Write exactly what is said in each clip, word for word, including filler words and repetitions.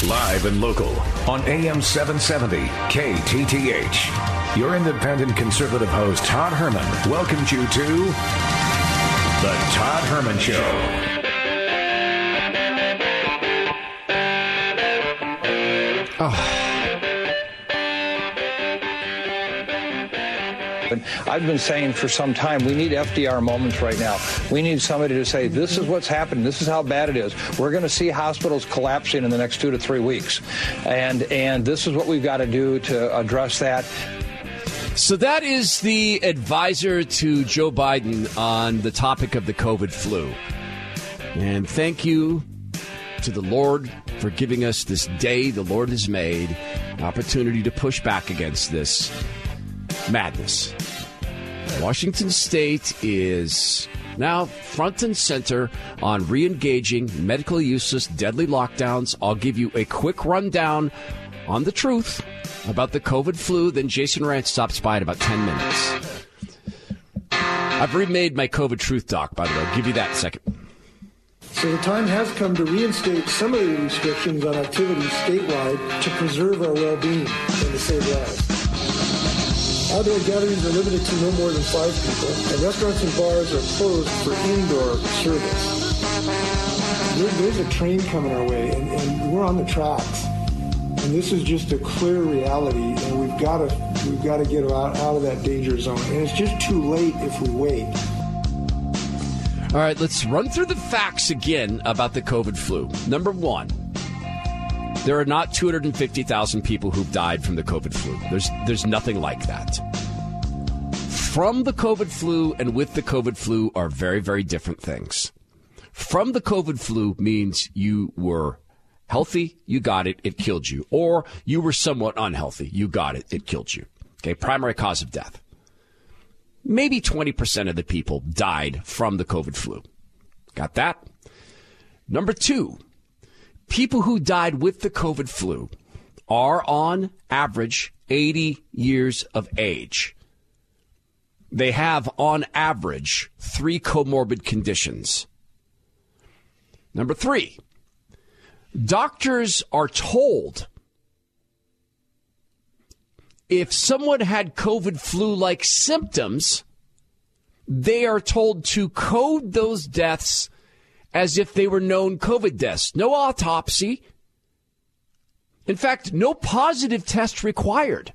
Live and local on A M seven seventy K T T H. Your independent conservative host, Todd Herman, welcomes you to The Todd Herman Show. Oh. I've been saying for some time, we need F D R moments right now. We need somebody to say, this is what's happening. This is how bad it is. We're going to see hospitals collapsing in the next two to three weeks. And, and this is what we've got to do to address that. So that is the advisor to Joe Biden on the topic of the COVID flu. And thank you to the Lord for giving us this day the Lord has made, an opportunity to push back against this madness. Washington State is now front and center on re-engaging medically useless deadly lockdowns. I'll give you a quick rundown on the truth about the COVID flu. Then Jason Rant stops by in about ten minutes. I've remade my COVID truth doc, by the way. I'll give you that in a second. So the time has come to reinstate some of the restrictions on activities statewide to preserve our well-being and to save lives. Outdoor gatherings are limited to no more than five people, and restaurants and bars are closed for indoor service. There, there's a train coming our way, and, and we're on the tracks. And this is just a clear reality, and we've got to we've got to get out, out of that danger zone. And it's just too late if we wait. All right, let's run through the facts again about the COVID flu. Number one, there are not two hundred fifty thousand people who've died from the COVID flu. There's there's nothing like that. From the COVID flu and with the COVID flu are very, very different things. From the COVID flu means you were healthy, you got it, it killed you. Or you were somewhat unhealthy, you got it, it killed you. Okay, primary cause of death. Maybe twenty percent of the people died from the COVID flu. Got that? Number two, people who died with the COVID flu are on average eighty years of age. They have on average three comorbid conditions. Number three, doctors are told if someone had COVID flu-like symptoms, they are told to code those deaths as if they were known COVID deaths. No autopsy. In fact, no positive test required.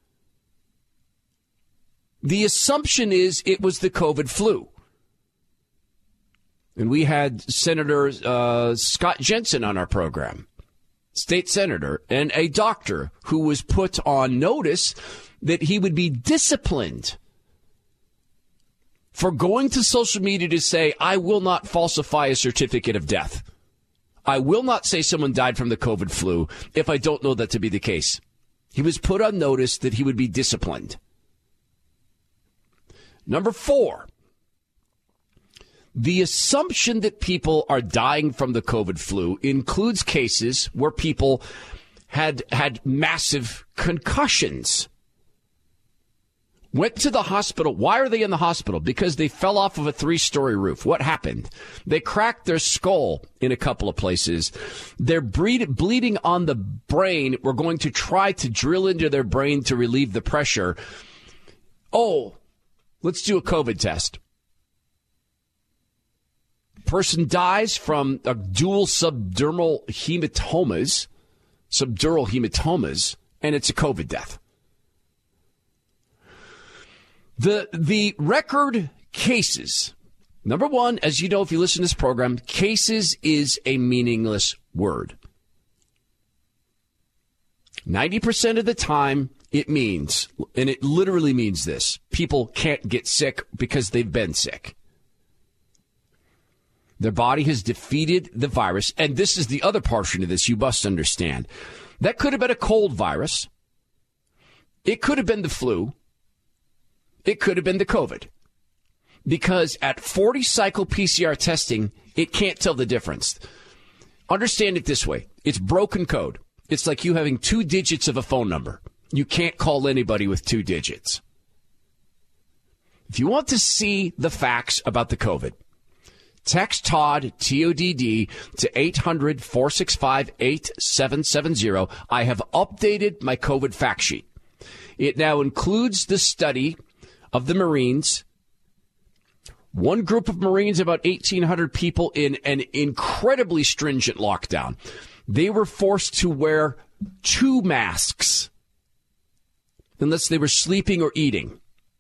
The assumption is it was the COVID flu. And we had Senator uh, Scott Jensen on our program, state senator, and a doctor who was put on notice that he would be disciplined for going to social media to say, I will not falsify a certificate of death. I will not say someone died from the COVID flu if I don't know that to be the case. He was put on notice that he would be disciplined. Number four, the assumption that people are dying from the COVID flu includes cases where people had had massive concussions. Went to the hospital. Why are they in the hospital? Because they fell off of a three-story roof. What happened? They cracked their skull in a couple of places. They're bleed, bleeding on the brain. We're going to try to drill into their brain to relieve the pressure. Oh, let's do a COVID test. Person dies from a dual subdural hematomas, subdural hematomas, and it's a COVID death. The the record cases, number one, as you know, if you listen to this program, cases is a meaningless word. ninety percent of the time, it means, and it literally means this, people can't get sick because they've been sick. Their body has defeated the virus, and this is the other portion of this you must understand. That could have been a cold virus. It could have been the flu. It could have been the COVID. Because at forty cycle P C R testing, it can't tell the difference. Understand it this way. It's broken code. It's like you having two digits of a phone number. You can't call anybody with two digits. If you want to see the facts about the COVID, Text Todd, T O D D, to eight hundred, four six five, eight seven seven zero. I have updated my COVID fact sheet. It now includes the study of the Marines. One group of Marines, about eighteen hundred people in an incredibly stringent lockdown. They were forced to wear two masks unless they were sleeping or eating.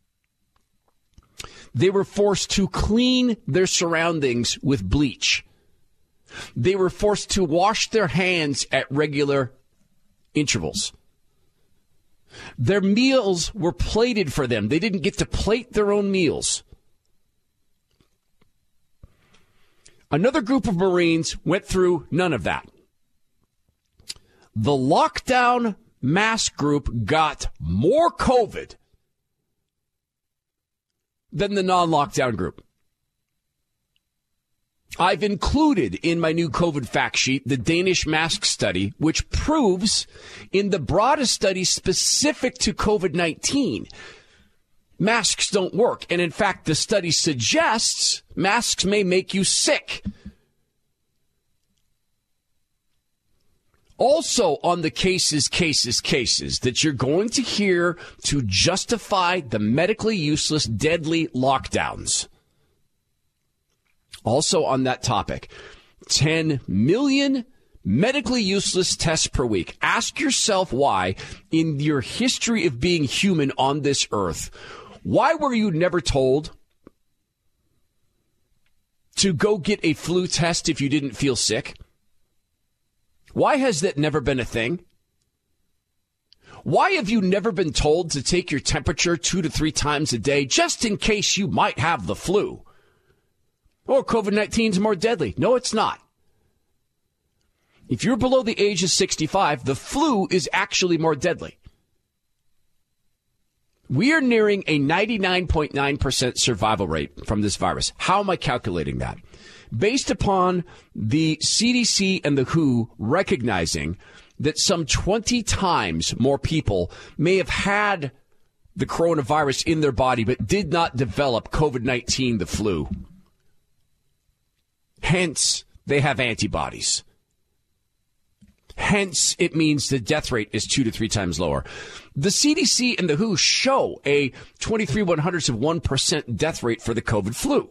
They were forced to clean their surroundings with bleach. They were forced to wash their hands at regular intervals. Their meals were plated for them. They didn't get to plate their own meals. Another group of Marines went through none of that. The lockdown mask group got more COVID than the non-lockdown group. I've included in my new COVID fact sheet the Danish mask study, which proves in the broadest study specific to COVID nineteen, masks don't work. And in fact, the study suggests masks may make you sick. Also on the cases, cases, cases that you're going to hear to justify the medically useless, deadly lockdowns. Also on that topic, ten million medically useless tests per week. Ask yourself why, in your history of being human on this earth, why were you never told to go get a flu test if you didn't feel sick? Why has that never been a thing? Why have you never been told to take your temperature two to three times a day just in case you might have the flu? Oh, COVID nineteen is more deadly. No, it's not. If you're below the age of sixty-five, the flu is actually more deadly. We are nearing a ninety-nine point nine percent survival rate from this virus. How am I calculating that? Based upon the C D C and the W H O recognizing that some twenty times more people may have had the coronavirus in their body but did not develop COVID nineteen, the flu. Hence, they have antibodies. Hence, it means the death rate is two to three times lower. The C D C and the W H O show a twenty-three one hundredths of one percent death rate for the COVID flu.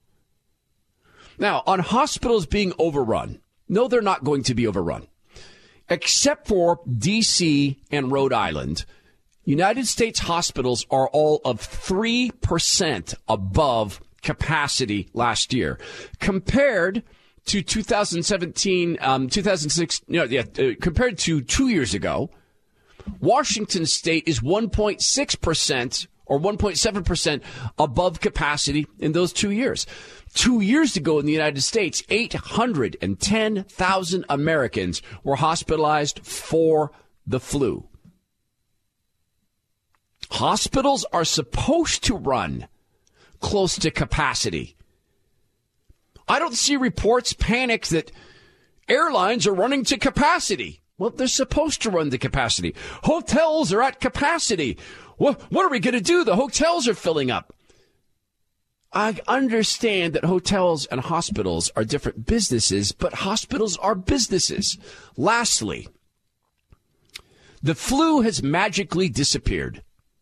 Now, on hospitals being overrun, no, they're not going to be overrun. Except for D C and Rhode Island, United States hospitals are all of three percent above capacity last year, compared to two thousand seventeen, um, two thousand six, you know, yeah, uh, compared to two years ago. Washington State is one point six percent or one point seven percent above capacity in those two years. Two years ago in the United States, eight hundred ten thousand Americans were hospitalized for the flu. Hospitals are supposed to run close to capacity. I don't see reports panic that airlines are running to capacity. Well, they're supposed to run to capacity. Hotels are at capacity. What, what are we going to do? The hotels are filling up. I understand that hotels and hospitals are different businesses, but hospitals are businesses. Lastly, the flu has magically disappeared.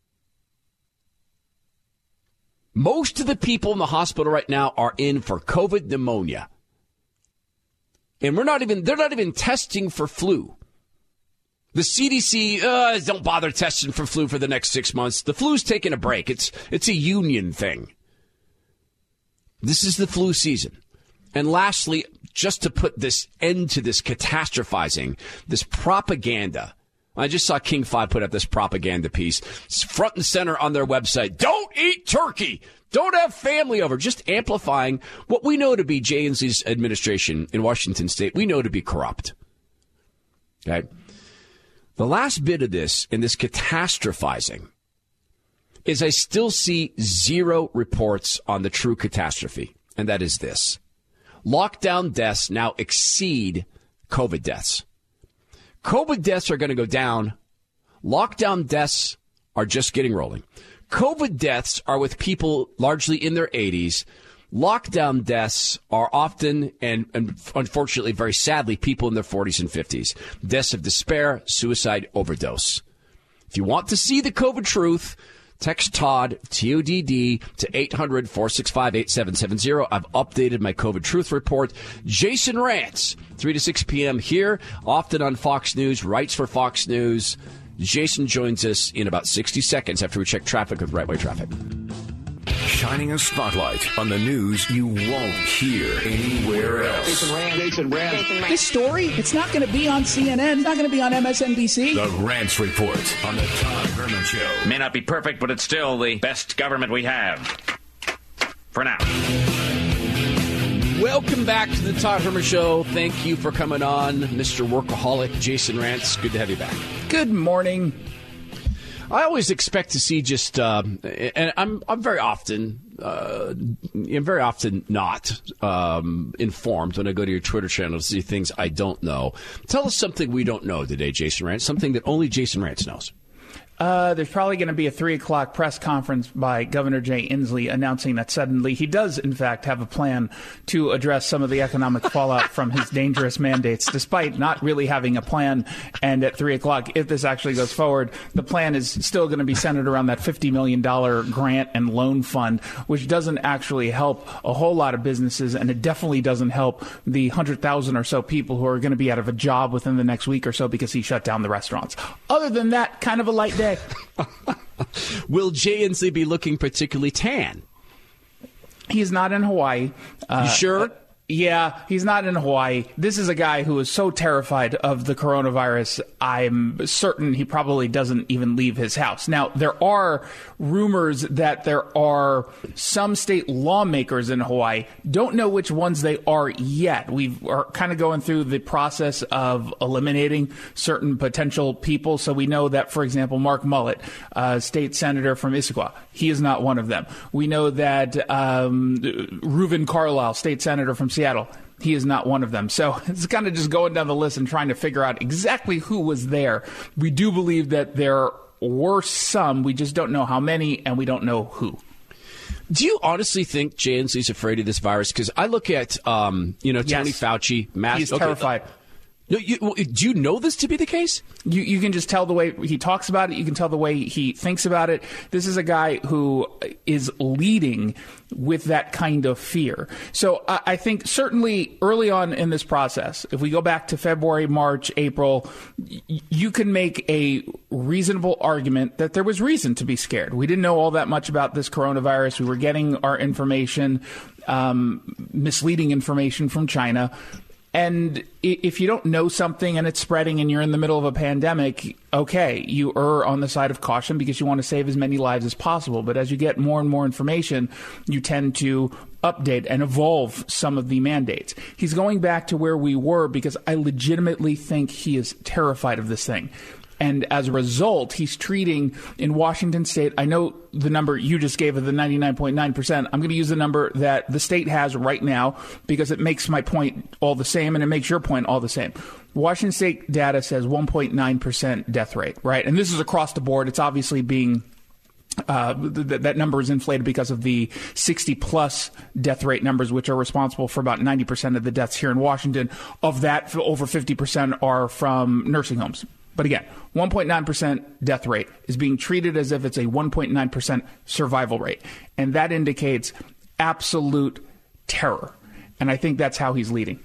Most of the people in the hospital right now are in for COVID pneumonia. And we're not even, they're not even testing for flu. The C D C, uh, don't bother testing for flu for the next six months. The flu's taking a break. It's, it's a union thing. This is the flu season. And lastly, just to put this end to this catastrophizing, this propaganda. I just saw King five put up this propaganda piece. It's front and center on their website. Don't eat turkey. Don't have family over. Just amplifying what we know to be J and Z's administration in Washington State. We know to be corrupt. Okay. The last bit of this in this catastrophizing is I still see zero reports on the true catastrophe. And that is this. Lockdown deaths now exceed COVID deaths. COVID deaths are going to go down. Lockdown deaths are just getting rolling. COVID deaths are with people largely in their eighties. lockdown deaths are often, and, and unfortunately, very sadly, people in their forties and fifties. Deaths of despair, suicide, overdose. If you want to see the COVID truth, text Todd, T O D D, to eight hundred, four six five, eight seven seven zero. I've updated my COVID truth report. Jason Rantz, three to six p.m. here, often on Fox News, writes for Fox News. Jason joins us in about sixty seconds after we check traffic with Right Way Traffic. Shining a spotlight on the news you won't hear anywhere else. Jason Rantz. Jason Rantz. This story, it's not going to be on C N N. It's not going to be on M S N B C. The Rantz Report on the Todd Herman Show. May not be perfect, but it's still the best government we have. For now. Welcome back to the Todd Herman Show. Thank you for coming on, Mister Workaholic, Jason Rantz. Good to have you back. Good morning. I always expect to see just, uh, and I'm I'm very often, uh, I'm very often not um, informed when I go to your Twitter channel to see things I don't know. Tell us something we don't know today, Jason Rantz, something that only Jason Rantz knows. Uh, there's probably going to be a three o'clock press conference by Governor Jay Inslee announcing that suddenly he does, in fact, have a plan to address some of the economic fallout from his dangerous mandates, despite not really having a plan. And at three o'clock, if this actually goes forward, the plan is still going to be centered around that fifty million dollars grant and loan fund, which doesn't actually help a whole lot of businesses, and it definitely doesn't help the one hundred thousand or so people who are going to be out of a job within the next week or so because he shut down the restaurants. Other than that, kind of a light day. Will Jay Inslee be looking particularly tan? He's not in Hawaii. Uh, you sure? Uh, yeah, he's not in Hawaii. This is a guy who is so terrified of the coronavirus, I'm certain he probably doesn't even leave his house. Now, there are rumors that there are some state lawmakers in Hawaii. Don't know which ones they are yet. We are kind of going through the process of eliminating certain potential people. So we know that, for example, Mark Mullet, uh, state senator from Issaquah, he is not one of them. We know that um, Reuven Carlyle, state senator from Seattle, he is not one of them. So it's kind of just going down the list and trying to figure out exactly who was there. We do believe that there were some. We just don't know how many, and we don't know who. Do you honestly think Jay Inslee's afraid of this virus? Because I look at, um, you know, Tony yes. Fauci. Mass- He's okay. terrified. No, you, do you know this to be the case? You you can just tell the way he talks about it. You can tell the way he thinks about it. This is a guy who is leading with that kind of fear. So I, I think certainly early on in this process, if we go back to February, March, April, y- you can make a reasonable argument that there was reason to be scared. We didn't know all that much about this coronavirus. We were getting our information, um, misleading information from China. And if you don't know something and it's spreading and you're in the middle of a pandemic, okay, you err on the side of caution because you want to save as many lives as possible. But as you get more and more information, you tend to update and evolve some of the mandates. He's going back to where we were because I legitimately think he is terrified of this thing. And as a result, he's treating in Washington state, I know the number you just gave of the ninety-nine point nine percent. I'm going to use the number that the state has right now because it makes my point all the same and it makes your point all the same. Washington state data says one point nine percent death rate, right? And this is across the board. It's obviously being Uh, th- that number is inflated because of the sixty plus death rate numbers, which are responsible for about ninety percent of the deaths here in Washington. Of that, over fifty percent are from nursing homes. But again, one point nine percent death rate is being treated as if it's a one point nine percent survival rate. And that indicates absolute terror. And I think that's how he's leading.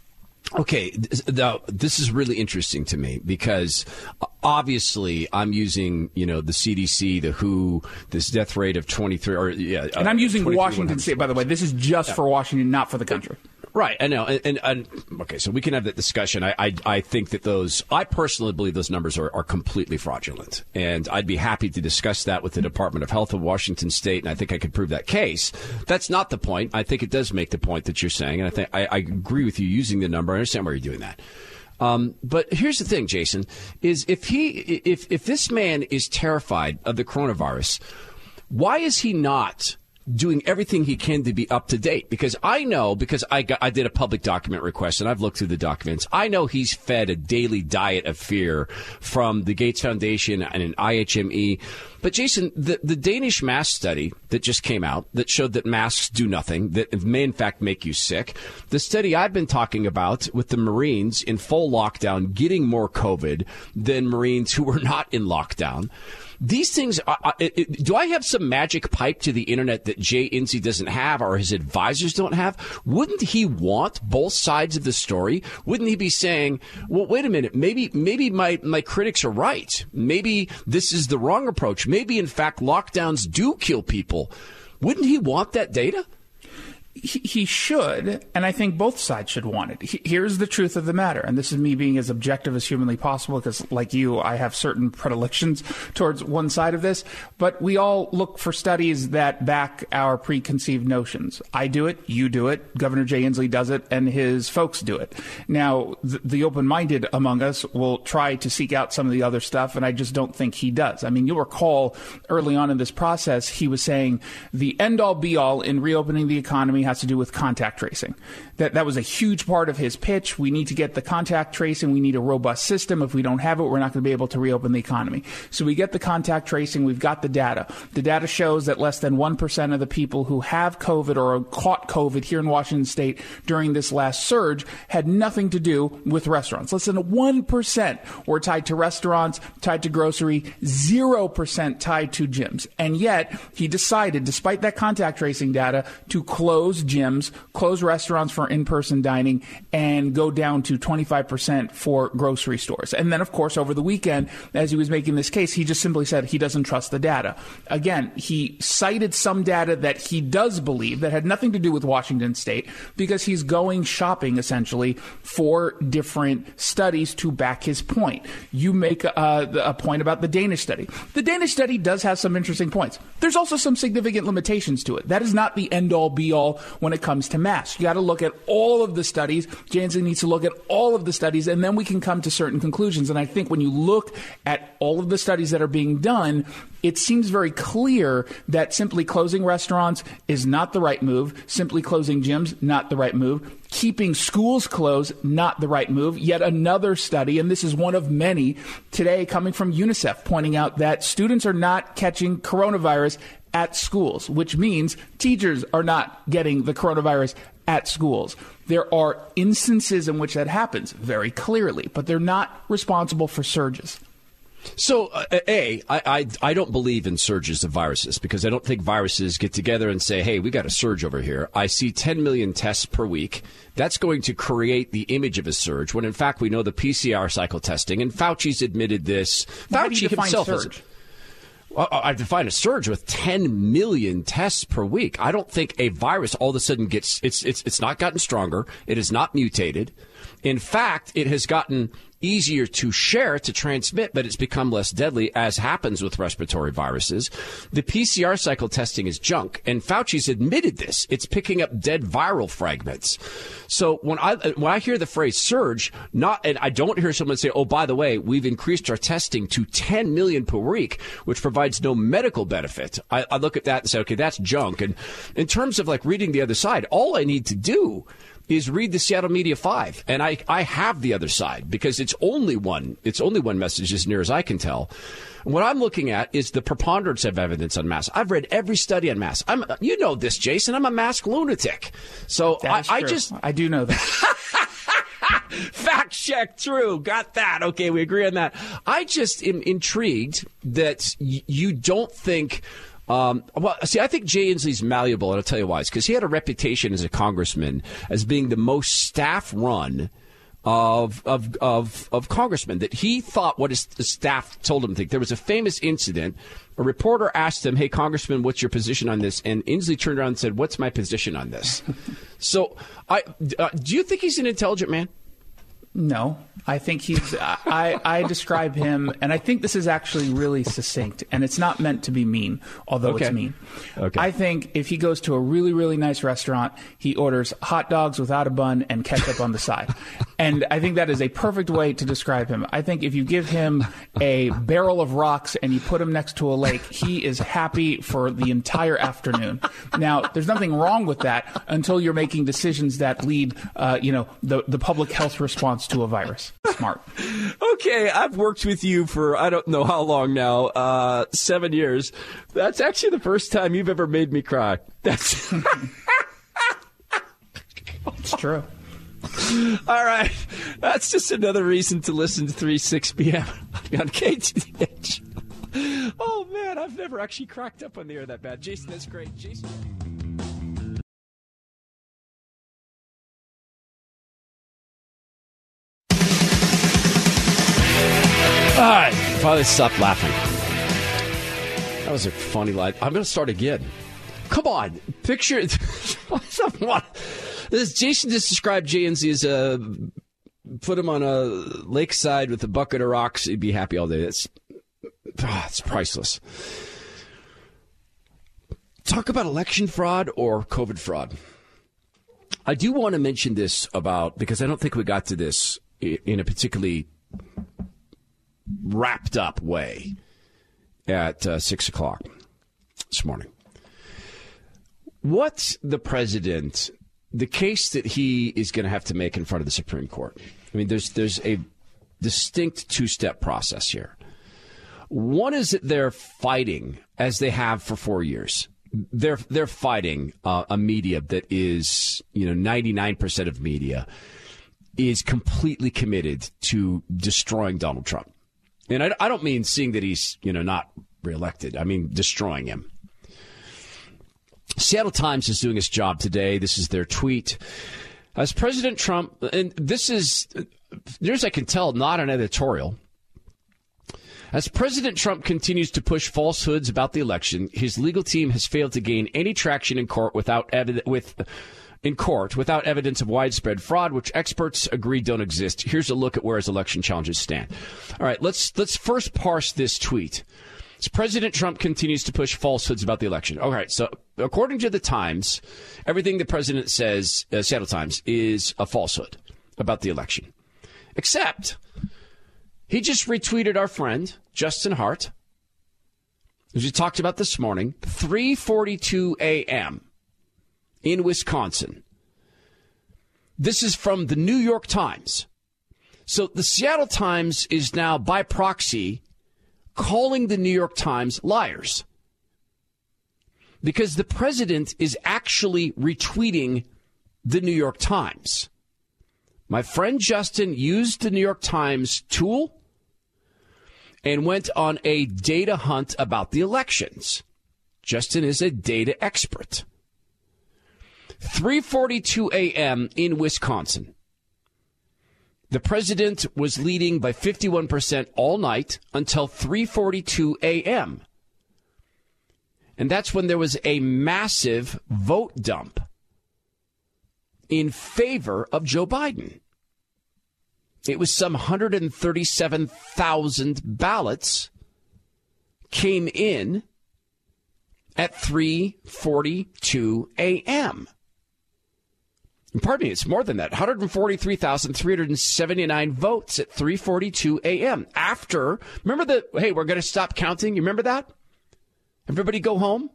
Okay, now this is really interesting to me because obviously I'm using, you know, the C D C, the W H O, this death rate of twenty-three, or yeah, and I'm using Washington State, by the way. This is just yeah. for Washington, not for the country. Right, I know, and, and, and okay, so we can have that discussion. I, I, I think that those, I personally believe those numbers are, are completely fraudulent, and I'd be happy to discuss that with the Department of Health of Washington State, and I think I could prove that case. That's not the point. I think it does make the point that you're saying, and I think I, I agree with you using the number. I understand why you're doing that. Um, but here's the thing, Jason, is if he, if if this man is terrified of the coronavirus, why is he not doing everything he can to be up to date. Because I know, because I got, I did a public document request and I've looked through the documents. I know he's fed a daily diet of fear from the Gates Foundation and an I H M E. But Jason, the, the Danish mask study that just came out that showed that masks do nothing, that may in fact make you sick. The study I've been talking about with the Marines in full lockdown getting more COVID than Marines who were not in lockdown. These things, uh, it, it, do I have some magic pipe to the internet that Jay Inslee doesn't have or his advisors don't have? Wouldn't he want both sides of the story? Wouldn't he be saying, well, wait a minute, maybe maybe my, my critics are right. Maybe this is the wrong approach. Maybe, in fact, lockdowns do kill people. Wouldn't he want that data? He should, and I think both sides should want it. Here's the truth of the matter, and this is me being as objective as humanly possible because, like you, I have certain predilections towards one side of this, but we all look for studies that back our preconceived notions. I do it, you do it, Governor Jay Inslee does it, and his folks do it. Now, the, the open-minded among us will try to seek out some of the other stuff, and I just don't think he does. I mean, you'll recall early on in this process, he was saying the end-all, be-all in reopening the economy has to do with contact tracing. That that was a huge part of his pitch. We need to get the contact tracing. We need a robust system. If we don't have it, we're not going to be able to reopen the economy. So we get the contact tracing. We've got the data. The data shows that less than one percent of the people who have COVID or caught COVID here in Washington State during this last surge had nothing to do with restaurants. Less than one percent were tied to restaurants, tied to grocery, zero percent tied to gyms. And yet he decided, despite that contact tracing data, to close gyms, close restaurants for in-person dining, and go down to twenty-five percent for grocery stores. And then, of course, over the weekend, as he was making this case, he just simply said he doesn't trust the data. Again, he cited some data that he does believe that had nothing to do with Washington State because he's going shopping, essentially, for different studies to back his point. You make a, a point about the Danish study. The Danish study does have some interesting points. There's also some significant limitations to it. That is not the end-all, be-all when it comes to masks. You got to look at all of the studies. Jay Inslee needs to look at all of the studies, and then we can come to certain conclusions. And I think when you look at all of the studies that are being done, it seems very clear that simply closing restaurants is not the right move. Simply closing gyms, not the right move. Keeping schools closed, not the right move. Yet another study, and this is one of many today coming from UNICEF, pointing out that students are not catching coronavirus at schools, which means teachers are not getting the coronavirus at schools. There are instances in which that happens very clearly, but they're not responsible for surges. So, uh, A, I, I, I don't believe in surges of viruses because I don't think viruses get together and say, hey, we got a surge over here. I see ten million tests per week. That's going to create the image of a surge when, in fact, we know the P C R cycle testing, and Fauci's admitted this. How do you Fauci define himself surge? Has, well, I define a surge with ten million tests per week. I don't think a virus all of a sudden gets, it's, it's, it's not gotten stronger. It has not mutated. In fact, it has gotten easier to share, to transmit, but it's become less deadly, as happens with respiratory viruses. The P C R cycle testing is junk, and Fauci's admitted this. It's picking up dead viral fragments. So when I when I hear the phrase surge, not and I don't hear someone say, oh, by the way, we've increased our testing to ten million per week, which provides no medical benefit. I, I look at that and say, okay, that's junk. And in terms of like reading the other side, all I need to do is read the Seattle Media Five, and I, I have the other side because it's only one it's only one message as near as I can tell. What I'm looking at is the preponderance of evidence on masks. I've read every study on masks. I'm you know this, Jason. I'm a mask lunatic, so I, I just I do know that. Fact check, true. Got that. Okay, we agree on that. I just am intrigued that y- you don't think. Um, well, see, I think Jay Inslee's malleable, and I'll tell you why. It's because he had a reputation as a congressman as being the most staff-run of of of of congressmen. That he thought what his staff told him to think. There was a famous incident. A reporter asked him, "Hey, Congressman, what's your position on this?" And Inslee turned around and said, "What's my position on this?" So, I uh, do you think he's an intelligent man? No, I think he's, I, I describe him, and I think this is actually really succinct, and it's not meant to be mean, although okay. it's mean. Okay. I think if he goes to a really, really nice restaurant, he orders hot dogs without a bun and ketchup on the side. And I think that is a perfect way to describe him. I think if you give him a barrel of rocks and you put him next to a lake, he is happy for the entire afternoon. Now, there's nothing wrong with that until you're making decisions that lead, uh, you know, the, the public health response to a virus. Smart. Okay, I've worked with you for I don't know how long now, uh, seven years. That's actually the first time you've ever made me cry. That's It's true. All right. That's just another reason to listen to three six p.m. on K T T H. Oh, man, I've never actually cracked up on the air that bad. Jason, that's great. Jason. All right. Finally stopped laughing. That was a funny line. I'm going to start again. Come on. Picture. This Jason just described J N Z as a put him on a lakeside with a bucket of rocks. He'd be happy all day. That's oh, it's priceless. Talk about election fraud or COVID fraud. I do want to mention this about because I don't think we got to this in a particularly wrapped up way at uh, six o'clock this morning. What the president, the case that he is going to have to make in front of the Supreme Court. I mean, there's there's a distinct two-step process here. One is that they're fighting, as they have for four years. They're they're fighting uh, a media that is, you know, ninety-nine percent of media is completely committed to destroying Donald Trump. And I, I don't mean seeing that he's, you know, not reelected. I mean destroying him. Seattle Times is doing its job today. This is their tweet. As President Trump, and this is, near as I can tell, not an editorial. As President Trump continues to push falsehoods about the election, his legal team has failed to gain any traction in court without evidence with in court without evidence of widespread fraud, which experts agree don't exist. Here's a look at where his election challenges stand. All right, let's let's first parse this tweet. As President Trump continues to push falsehoods about the election. All right, so according to the Times, everything the president says, uh, Seattle Times, is a falsehood about the election. Except he just retweeted our friend, Justin Hart, as we talked about this morning, three forty-two a.m. in Wisconsin. This is from the New York Times. So the Seattle Times is now, by proxy, calling the New York Times liars. Because the president is actually retweeting the New York Times. My friend Justin used the New York Times tool and went on a data hunt about the elections. Justin is a data expert. three forty-two a.m. in Wisconsin. The president was leading by fifty-one percent all night until three forty-two a.m. And that's when there was a massive vote dump in favor of Joe Biden. It was some one hundred thirty-seven thousand ballots came in at three forty-two a.m. Pardon me, it's more than that. one hundred forty-three thousand three hundred seventy-nine votes at three forty-two a.m. After, remember the, hey, we're going to stop counting. You remember that? Everybody go home?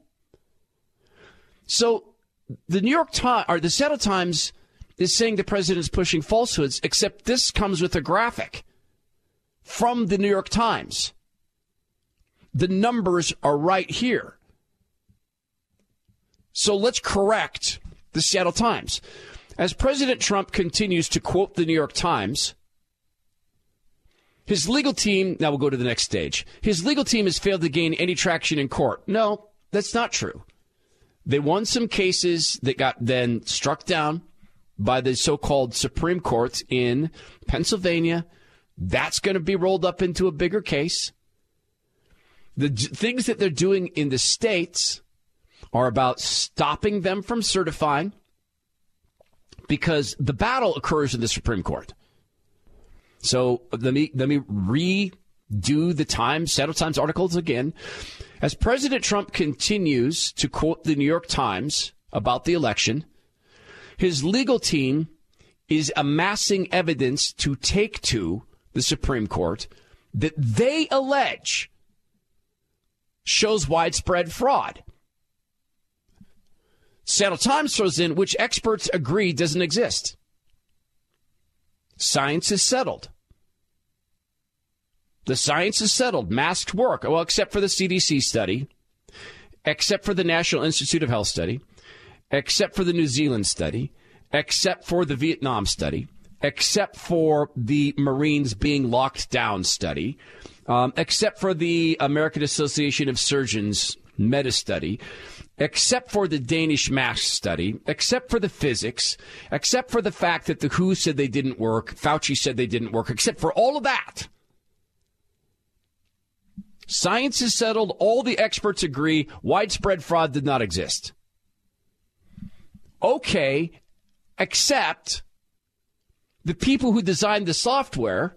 So the New York Times, or the Seattle Times is saying the president is pushing falsehoods, except this comes with a graphic from the New York Times. The numbers are right here. So let's correct the Seattle Times. As President Trump continues to quote the New York Times, his legal team, now we'll go to the next stage. His legal team has failed to gain any traction in court. No, that's not true. They won some cases that got then struck down by the so-called Supreme Court in Pennsylvania. That's going to be rolled up into a bigger case. The j- things that they're doing in the states are about stopping them from certifying, because the battle occurs in the Supreme Court. So let me let me redo the Times, Seattle Times articles again. As President Trump continues to quote the New York Times about the election, his legal team is amassing evidence to take to the Supreme Court that they allege shows widespread fraud. Seattle Times throws in which experts agree doesn't exist. Science is settled. The science is settled. Masked work. Well, except for the C D C study, except for the National Institute of Health study, except for the New Zealand study, except for the Vietnam study, except for the Marines being locked down study, um, except for the American Association of Surgeons meta study, except for the Danish mask study, except for the physics, except for the fact that the W H O said they didn't work, Fauci said they didn't work, except for all of that. Science is settled. All the experts agree widespread fraud did not exist. Okay, except the people who designed the software,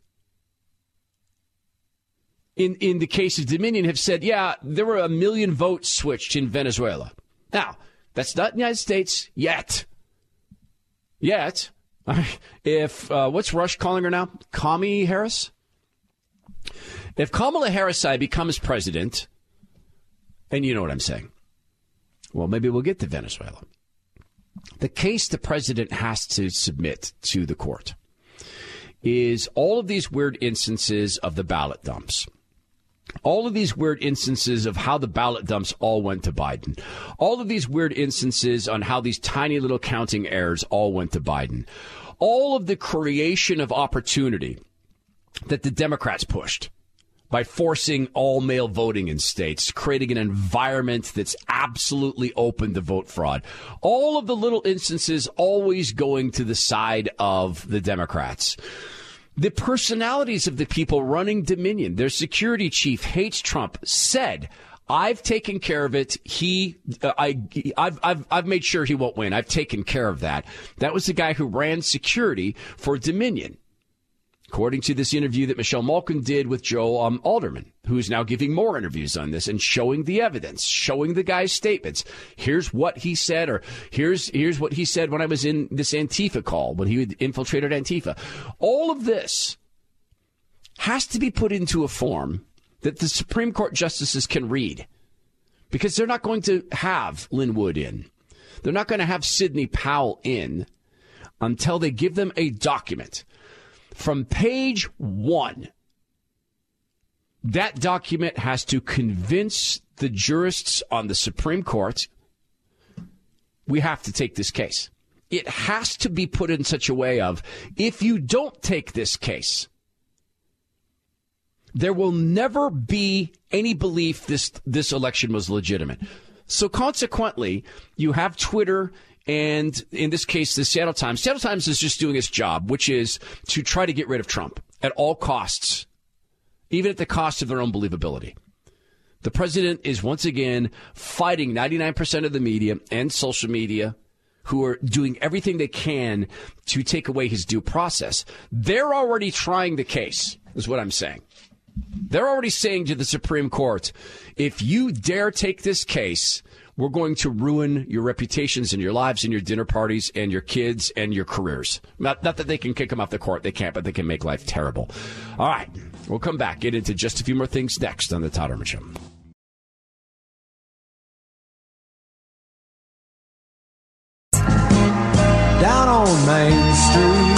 in, in the case of Dominion, have said, yeah, there were a million votes switched in Venezuela. Now, that's not the United States yet. Yet. If, uh, what's Rush calling her now? Commie Harris? If Kamala Harris becomes president, and you know what I'm saying, well, maybe we'll get to Venezuela. The case the president has to submit to the court is all of these weird instances of the ballot dumps. All of these weird instances of how the ballot dumps all went to Biden. All of these weird instances on how these tiny little counting errors all went to Biden. All of the creation of opportunity that the Democrats pushed by forcing all-mail voting in states, creating an environment that's absolutely open to vote fraud. All of the little instances always going to the side of the Democrats. The personalities of the people running Dominion, their security chief hates Trump, said, I've taken care of it. He, uh, I, I've, I've, I've made sure he won't win. I've taken care of that. That was the guy who ran security for Dominion. According to this interview that Michelle Malkin did with Joe um, Alderman, who is now giving more interviews on this and showing the evidence, showing the guy's statements. Here's what he said, or here's here's what he said when I was in this Antifa call, when he had infiltrated Antifa. All of this has to be put into a form that the Supreme Court justices can read, because they're not going to have Lin Wood in. They're not going to have Sidney Powell in until they give them a document. From page one, that document has to convince the jurists on the Supreme Court we have to take this case. It has to be put in such a way of, if you don't take this case, there will never be any belief this this election was legitimate. So consequently, you have Twitter, and in this case, the Seattle Times. Seattle Times is just doing its job, which is to try to get rid of Trump at all costs, even at the cost of their own believability. The president is once again fighting ninety-nine percent of the media and social media, who are doing everything they can to take away his due process. They're already trying the case, is what I'm saying. They're already saying to the Supreme Court, if you dare take this case, we're going to ruin your reputations and your lives and your dinner parties and your kids and your careers. Not, not that they can kick them off the court. They can't, but they can make life terrible. All right. We'll come back. Get into just a few more things next on the Todd Herman Show. Down on Main Street,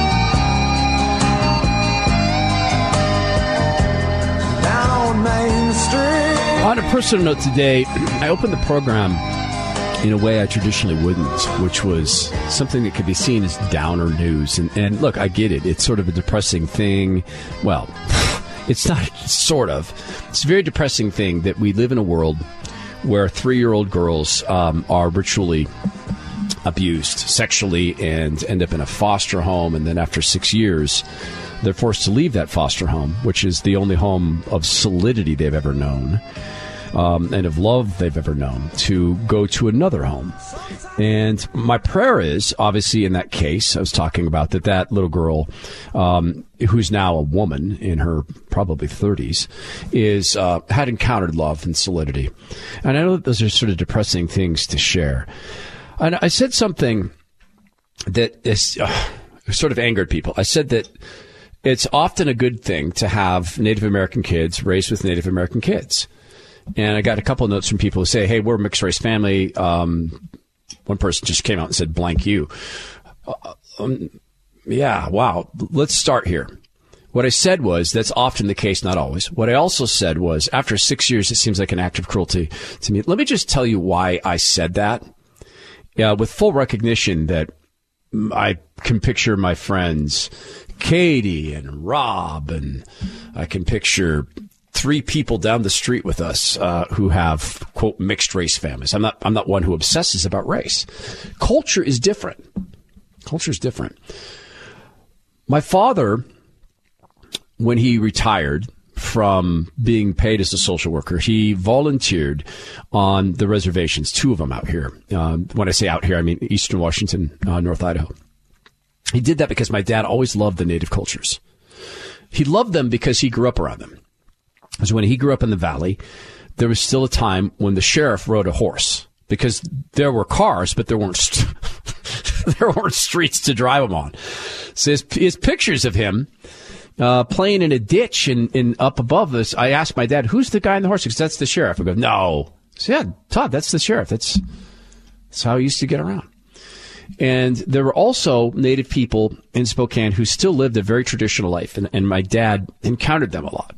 down on Main Street. On a personal note today, I opened the program in a way I traditionally wouldn't, which was something that could be seen as downer news. And, and look, I get it. It's sort of a depressing thing. Well, it's not sort of. It's a very depressing thing that we live in a world where three-year-old girls um, are ritually abused sexually and end up in a foster home. And then after six years, they're forced to leave that foster home, which is the only home of solidity they've ever known. Um, and of love they've ever known, to go to another home. And my prayer is, obviously in that case, I was talking about that that little girl, um, who's now a woman in her probably thirties, is uh, had encountered love and solidity. And I know that those are sort of depressing things to share. And I said something that is, uh, sort of angered people. I said that it's often a good thing to have Native American kids raised with Native American kids. And I got a couple of notes from people who say, hey, we're a mixed race family. Um, one person just came out and said, blank you. Uh, um, yeah, wow. Let's start here. What I said was, that's often the case, not always. What I also said was, after six years, it seems like an act of cruelty to me. Let me just tell you why I said that. Yeah, with full recognition that I can picture my friends, Katie and Rob, and I can picture three people down the street with us uh, who have, quote, mixed race families. I'm not, I'm not one who obsesses about race. Culture is different. Culture is different. My father, when he retired from being paid as a social worker, he volunteered on the reservations, two of them out here. Uh, when I say out here, I mean Eastern Washington, uh, North Idaho. He did that because my dad always loved the native cultures. He loved them because he grew up around them. Because when he grew up in the valley, there was still a time when the sheriff rode a horse, because there were cars, but there weren't st- there weren't streets to drive them on. So his, his pictures of him uh, playing in a ditch and, and up above us. I asked my dad, "Who's the guy on the horse?" Because that's the sheriff. I go, "No." So, yeah, Todd, that's the sheriff. That's that's how he used to get around. And there were also Native people in Spokane who still lived a very traditional life, and, and my dad encountered them a lot.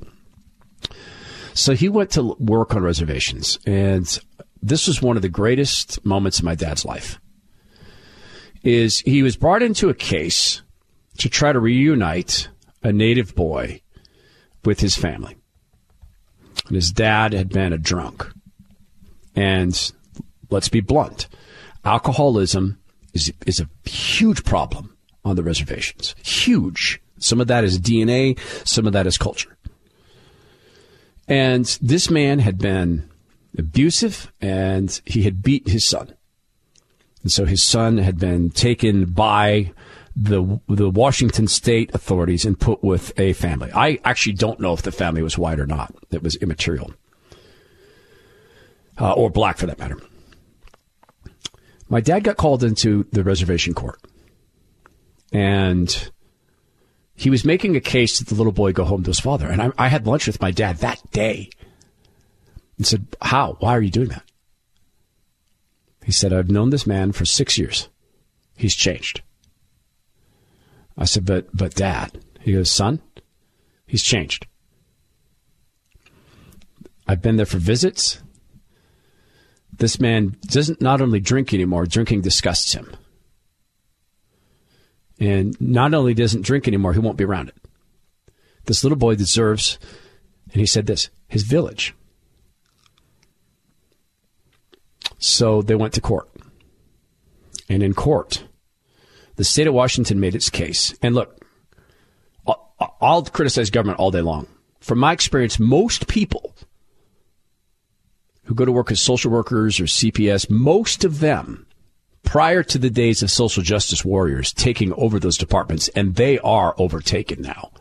So he went to work on reservations, and this was one of the greatest moments in my dad's life. Is he was brought into a case to try to reunite a Native boy with his family. And his dad had been a drunk. And let's be blunt, alcoholism is is a huge problem on the reservations. Huge. Some of that is D N A, some of that is culture. And this man had been abusive, and he had beat his son. And so his son had been taken by the the Washington state authorities and put with a family. I actually don't know if the family was white or not. It was immaterial. Uh, or black, for that matter. My dad got called into the reservation court, and he was making a case that the little boy go home to his father. And I, I had lunch with my dad that day and said, how? Why are you doing that? He said, I've known this man for six years. He's changed. I said, but, but Dad. He goes, son, he's changed. I've been there for visits. This man doesn't not only drink anymore, drinking disgusts him. And not only doesn't drink anymore, he won't be around it. This little boy deserves, and he said this, his village. So they went to court. And in court, the state of Washington made its case. And look, I'll, I'll criticize government all day long. From my experience, most people who go to work as social workers or C P S, most of them, prior to the days of social justice warriors taking over those departments, and they are overtaken now.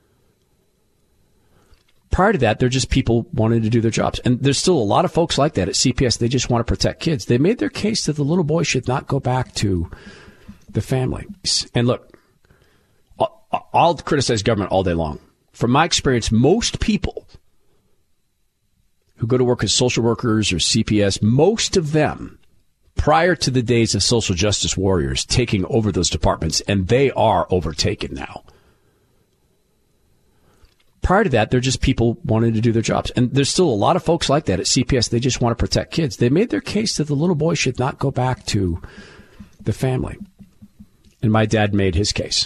Prior to that, they're just people wanting to do their jobs. And there's still a lot of folks like that at C P S. They just want to protect kids. They made their case that the little boy should not go back to the family. And look, I'll, I'll criticize government all day long. From my experience, most people who go to work as social workers or C P S, most of them, prior to the days of social justice warriors taking over those departments, and they are overtaken now. Prior to that, they're just people wanting to do their jobs. And there's still a lot of folks like that at C P S. They just want to protect kids. They made their case that the little boy should not go back to the family. And my dad made his case.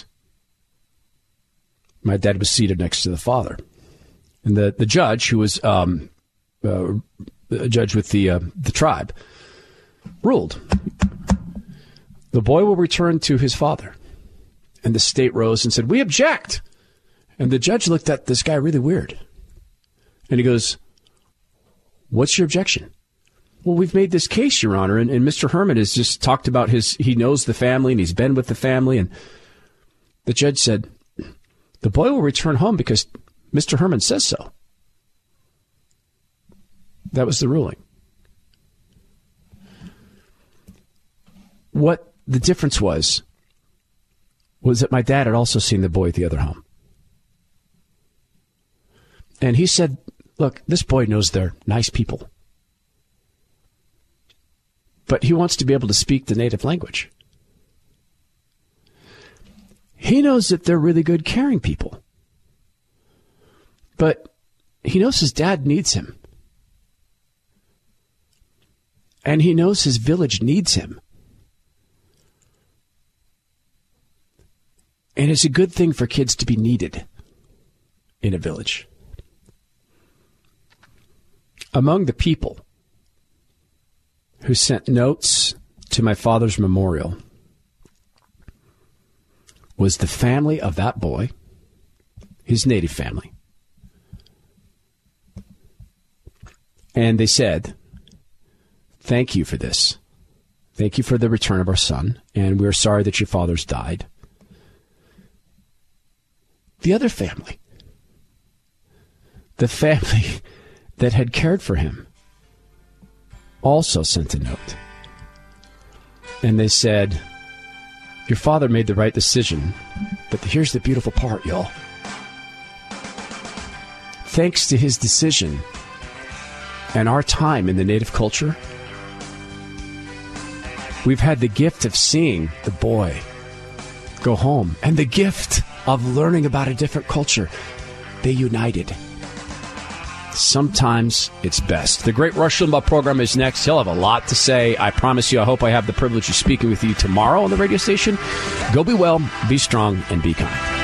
My dad was seated next to the father. And the, the judge, who was um, uh, a judge with the uh, the tribe, ruled the boy will return to his father. And the state rose and said, we object. And the judge looked at this guy really weird. And he goes, what's your objection? Well, we've made this case, Your Honor. And, and Mister Herman has just talked about his, he knows the family and he's been with the family. And the judge said, the boy will return home because Mister Herman says so. That was the ruling. What the difference was, was that my dad had also seen the boy at the other home. And he said, look, this boy knows they're nice people. But he wants to be able to speak the native language. He knows that they're really good, caring people. But he knows his dad needs him. And he knows his village needs him. And it's a good thing for kids to be needed in a village. Among the people who sent notes to my father's memorial was the family of that boy, his native family. And they said, thank you for this. Thank you for the return of our son, and we're sorry that your father's died. The other family, the family that had cared for him, also sent a note. And they said, your father made the right decision, but here's the beautiful part, y'all. Thanks to his decision and our time in the native culture, we've had the gift of seeing the boy go home and the gift of learning about a different culture. They united. Sometimes it's best. The Great Rush Limbaugh program is next. He'll have a lot to say. I promise you, I hope I have the privilege of speaking with you tomorrow on the radio station. Go be well, be strong, and be kind.